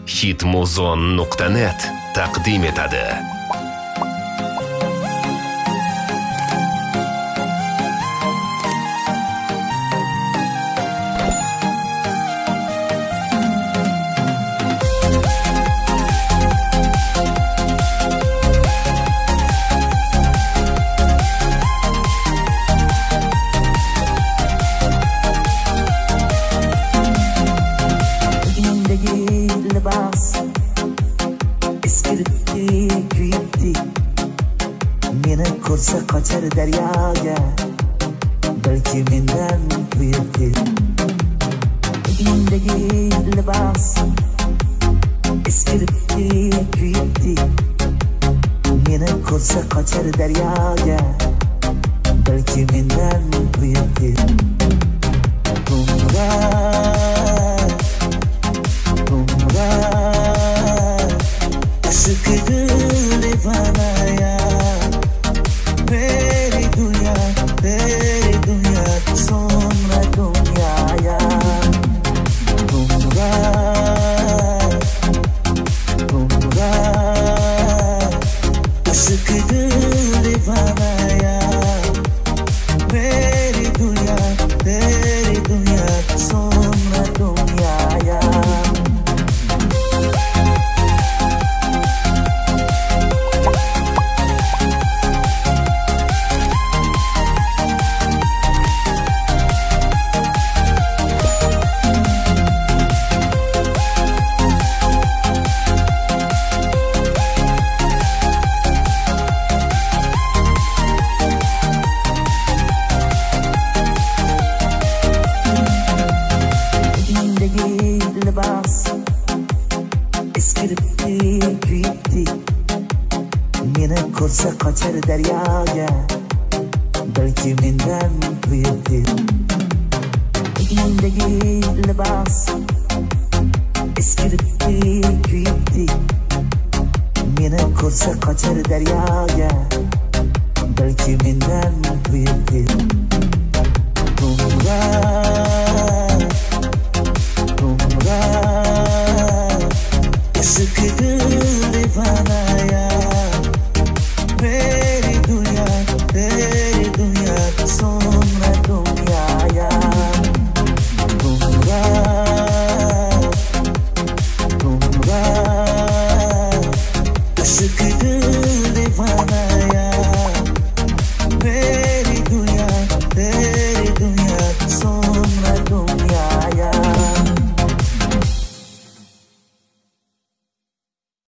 Hitmuzon.net taqdim etadi. Meni ko'rsa qochar daryoga, balki mendan kuyibdi. Egningdagi libos eskiribdi, kuyibdi. Meni ko'rsa qochar daryoga, balki mendan kuyibdi. Eskiribdi, kuyibdi. Meni ko'rsa qochar daryoga, balki mendan kuyibdi. Egningdagi libos eskiribdi, kuyibdi. Meni ko'rsa qochar daryoga, balki mendan kuyibdi.